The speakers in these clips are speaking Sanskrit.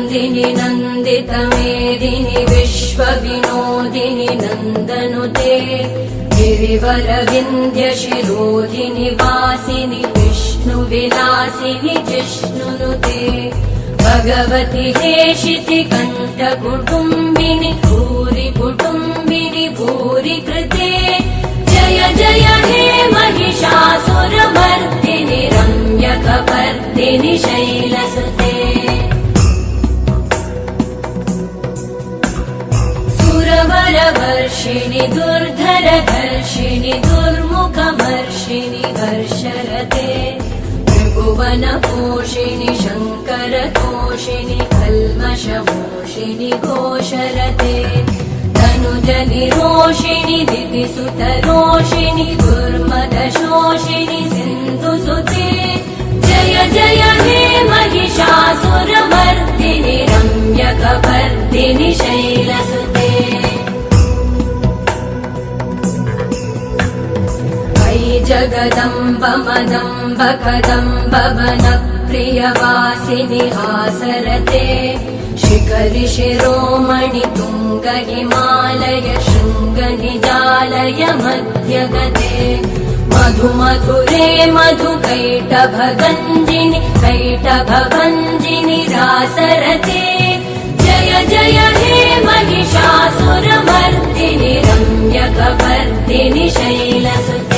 नन्दिनि नन्दितमेदिनि विश्वविनोदिनि नन्दनुते गिरिवरविन्ध्यशिरोधिनि वासिनि विष्णुविलासिनि जिष्णुनुते भगवति हेशिति कण्ठकुटुम्बिनि भूरि कुटुम्बिनि भूरि कृते जय जय हे महिषासुरमर्दिनि रम्यकपर्दिनि शैलसुते सुरवरवर्षिणि दुर्धरधर्षिणि दुर्मुखमर्षिणि हर्षरते त्रिभुवनपोषिणि शङ्करतोषिणि कल्मषमोषिणि घोषरते तनुजनिरोषिणि दितिसुतरोषिणि दुर्मदशोषिणि सिन्धुसुते जय जय हे महिषासुरमर्दिनि रम्यकपर्दिनि शैलसुते जगदम्ब मदम्ब कदम्ब वनप्रियवासिनि हासरते शिखरि शिरोमणि तुङ्ग हिमालय शृङ्गनिजालय मध्यगते मधुमधुरे मधुकैटभगञ्जिनि कैटभभञ्जिनि रासरते जय जय हे महिषासुरमर्दिनि रम्यकपर्दिनि शैलसुते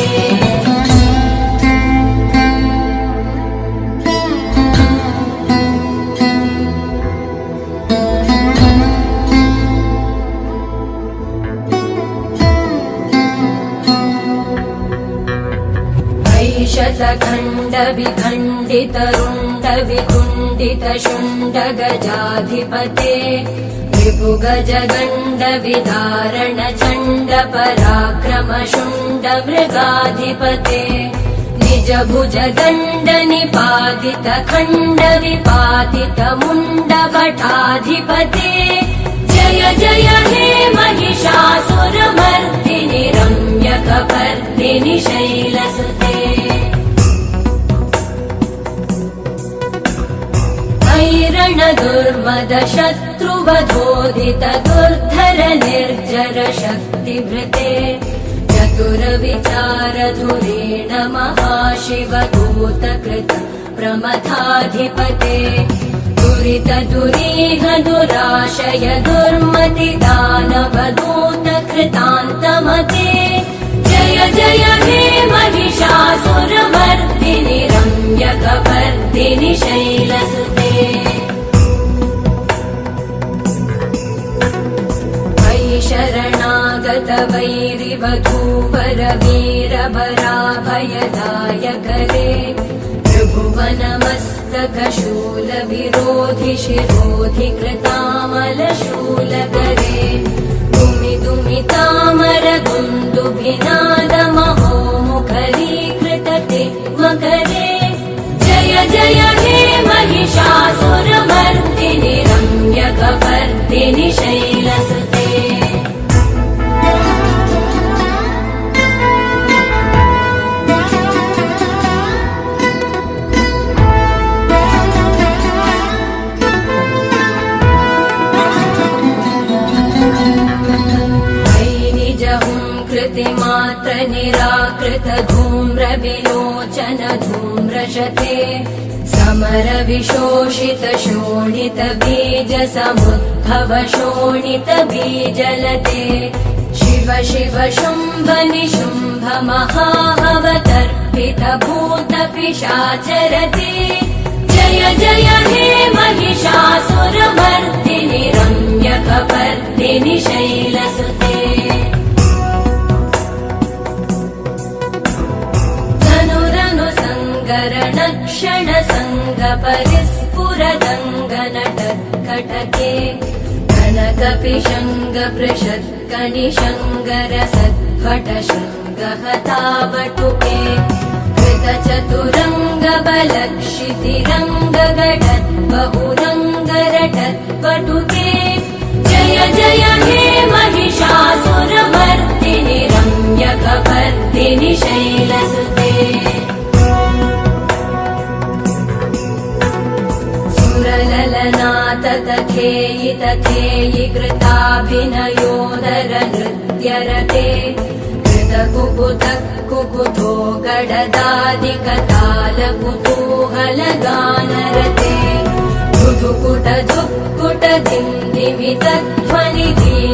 शतखण्ड विखण्डित रुण्ड वितुण्डित शुण्ड गजाधिपते विभुगजगण्ड विदारण चण्ड पराक्रम शुण्ड मृगाधिपते निज भुज दण्ड निपातित खण्ड विपातित मुण्ड भटाधिपते जय जय हे महिषासुरमर्दिनि रम्यकपर्दिनि शैलसुते ऐरण दुर्मद शत्रुवधोदित दुर्धर निर्जर शक्तिभृते चतुर विचार धुरेण महाशिव दूतकृत प्रमथाधिपते दुरित दुरीह दुराशय दुर्मति दानव दूत कृतान्तमते जय जय हे महिषासुरमर्दिनि रम्यकपर्दिनि शैलसुते शरणागत वैरिवधूवर वीरभराभयदायकरे त्रिभुवनमस्तक शूल विरोधि शिरोधि कृतामलशूलकरे दुमि दुमि तामर दुन्दुभिनाद महो मुखरीकृतते मकरे जय जय हे महिषासुरमर्दिनि रम्यकपर्दिनि शैलसुते मात्र निराकृत धूम्र विलोचन धूम्रशते समर विशोषित शोणित बीज समुद्भव शोणित बीजलते शिव शिव शुम्भ निशुम्भ महाहवतर्पित भूत पिशाचरते जय जय हे महिषासुरमर्दिनि रम्यकपर्दिनि शैलसुते क्षण संग परिस्फुरदङ्गनटत्कटके कनकपिशङ्ग पृषत्कनिशङ्गर सद्भटशृङ्गहतावटुके कृतचतुरङ्ग बलक्षितिरङ्ग गडत् बहुरङ्गरटत्पटुके जय जय हे महिषासुरमर्दिनि रम्यकपर्दिनि शैलसुते ललनात कृताभिनयोदर नृत्यरते कृतकुकुतः कुकुतो गडदादिकतालकुतूहलगानरते धुधुकुट धुक्कुट दिन्दिमितध्वनि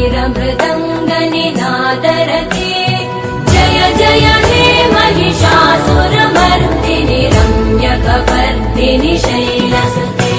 धीरमृदङ्गनिनादरते जय जय हे महिषासुरमर्दिनि रम्यकपर्दिनि शैलसुते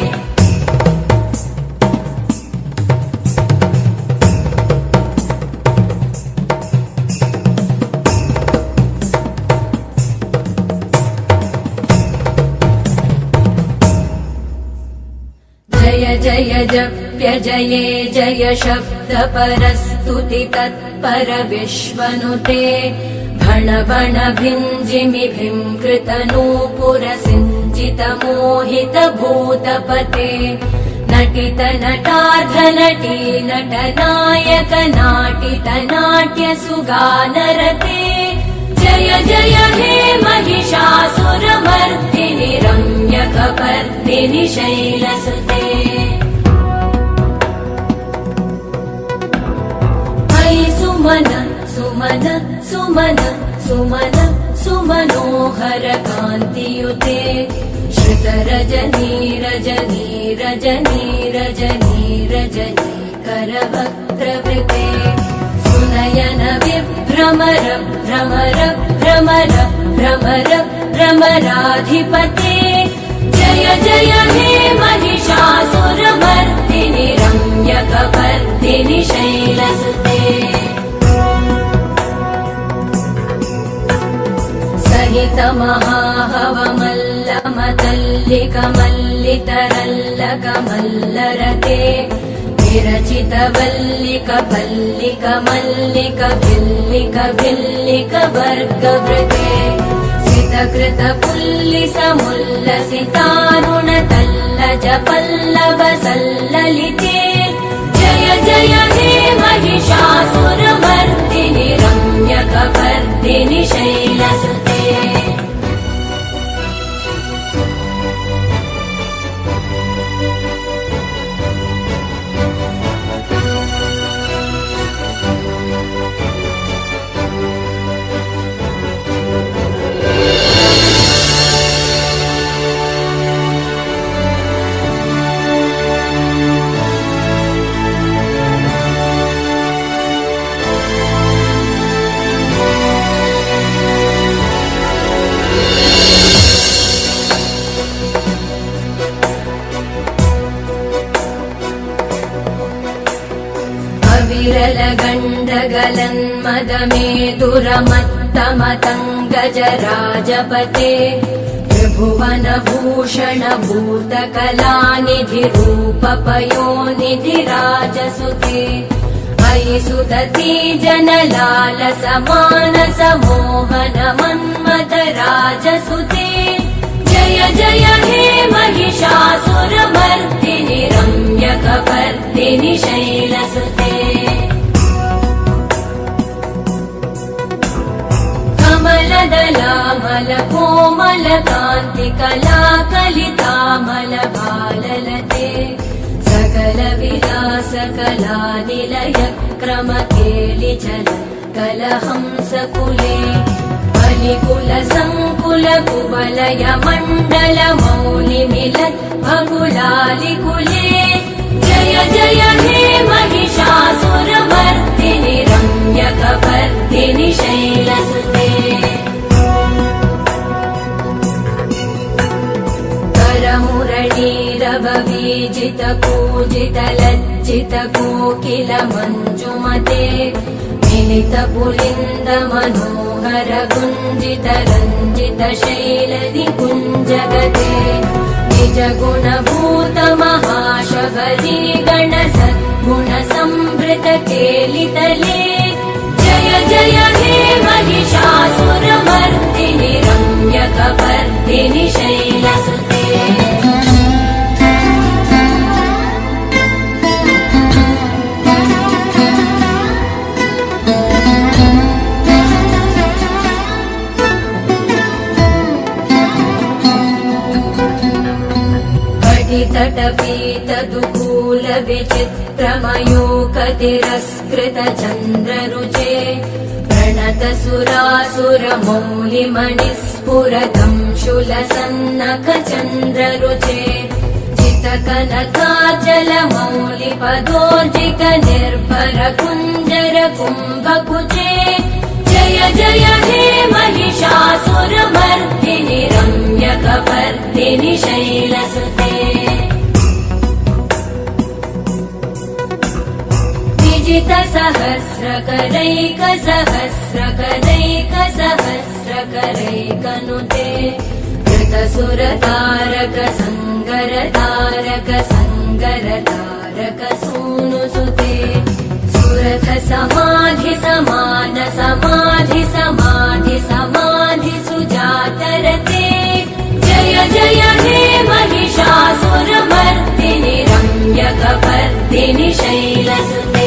जय जय जप्य जये जय शब्द परस्तुति तत्पर विश्वनुते भण भण भिञ्जिमिभिं कृतनूपुर सिञ्चित मोहित भूतपते नटित नटार्ध नटी नटनायक नाटित नाट्य सुगानरते जय जय हे महिषासुरमर्दिनि रम्यकपर्दिनि शैलसुते अयि सुमन सुमन सुमन सुमन सुमनोहर कान्तियुते श्रुत रजनी रजनी रजनी रजनी रजनी करवक्त्रवृते सुनयन विभ्रमर भ्रमर भ्रमर भ्रमर भ्रमराधिपते जय जय हे महिषासुरमर्दिनि रम्यकपर्दिनि शैलसुते सहित महाहवमल्लमतल्लिकमल्लितरल्लकमल्लरते विरचित वल्लिक पल्लिक मल्लिक भिल्लिक भिल्लिक वर्गवृते सितकृत पुल्लिस मुल्लसितारुण तल्लज पल्लव सल्ललिते जय जय हे महिषासुरमर्दिनि रम्यकपर्दिनि शैलसुते विरलगण्डगलन्मदमेदुरमत्तमतङ्गजराजपते त्रिभुवनभूषण भूतकलानिधि रूपपयोनिधिराजसुते अयि सुदती जनलालस मानस मोहन मन्मथ राजसुते जय जय हे महिषासुरमर्दिनि रम्यकपर्दिनि शैलसुते कमलदलामल कोमल कान्ति कलाकलितामल भाललते सकल विलास कलानिलय क्रम केलिचल कलहंसकुले बलिकुल संकुल कुवलय मण्डल मौलिमिलत् भकुलालिकुले जय जय हे महिषासुरमर्दिनि रम्यकपर्दिनि शैलसुते करमुरलीरववीजित पूजित लज्जित कोकिल मञ्जुमते मिलित पुलिन्द मनोहर गुञ्जित रञ्जित शैलनिकुञ्जगते निज गुणभूत महाशबरी गण सद्गुण संभृत केलितले जय जय हे महिषासुरमर्दिनि रम्यकपर्दिनि शैलसुते तटपीत दुकूल विचित्रमयूकतिरस्कृतचन्द्ररुचे प्रणतसुरासुरमौलिमणिस्फुरतं शूलसन्नखचन्द्ररुचे जितकनकाचलमौलिपदोर्जित निर्भर कुञ्जर कुम्भकुचे जय जय हे महिषासुरमर्दिनि रम्यकपर्दिनि शैलसुते विजितसहस्रकरैकसहस्रकरैकसहस्रकरैकनुते कृतसुरतारक संगरतारक संगरतारक सूनुसुते सुरथ समाधि समान समाधि समाधि समाधि सुजातरते जय जय हे महिषासुरमर्दिनि रम्यकपर्दिनि शैलसुते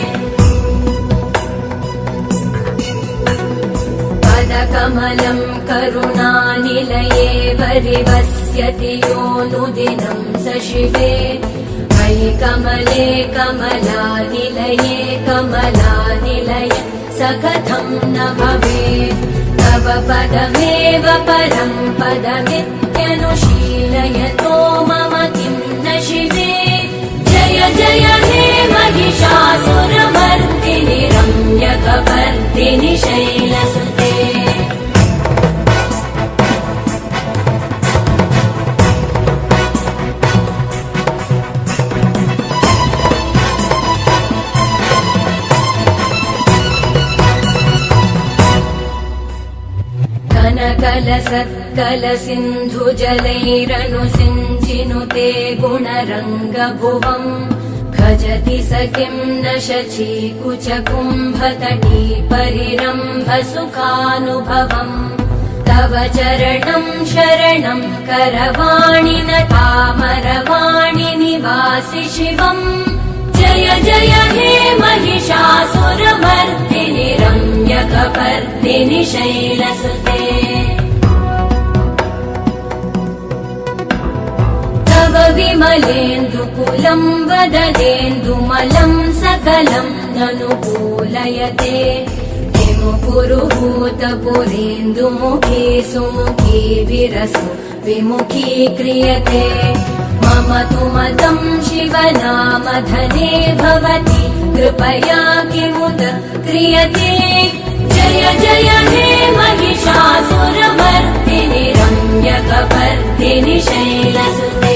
पदकमलं करुणानिलये वरिवस्यति योऽनुदिनं स शिवे मयि कमले कमलानिलये कमलानिलय स कथं न भवेत् तव पदमेव परं पदमित्यनुशीलयतो मम किं न शिवे जय जय हे महिषासुरमर्दिनि रम्यकपर्दिनि शैलसुते कलसिन्धुजलैरनुसिञ्चिनुते गुणरङ्गभुवम् भजति स किं न शचीकुचकुम्भतटी परिरम्भ सुखानुभवम् तव चरणं शरणं करवाणि न तामरवाणि निवासि शिवम् जय जय हे महिषासुरमर्दिनि रम्यकपर्दिनि शैलसुते तव विमलेन्दुकुलं वदनेन्दुमलं सकलं ननुकूलयते विमुकुरुभूतपुरेन्दुमुखी सुमुखी विरसो विमुखी क्रियते मम तु मतं शिवनामधने भवति कृपया किमुत क्रियते जय जय हे महिषासुरमर्दिनि रम्यकपर्दिनि शैलसुते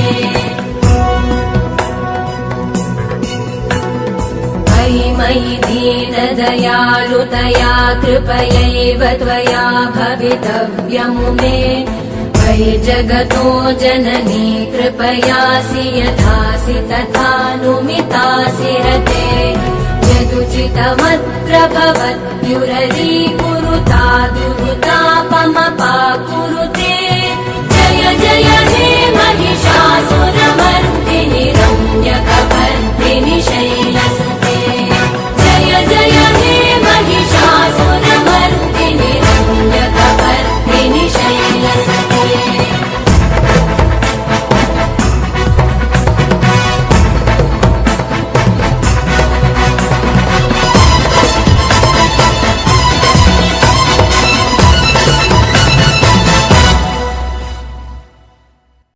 मयि मयि दीनदयालुतया कृपयैव त्वया भवितव्यमुमे मयि जगतो जननी कृपयासि यथासि तथानुमितासि रते यदुचितमत्र भवत्युररीकुरुता दुरुता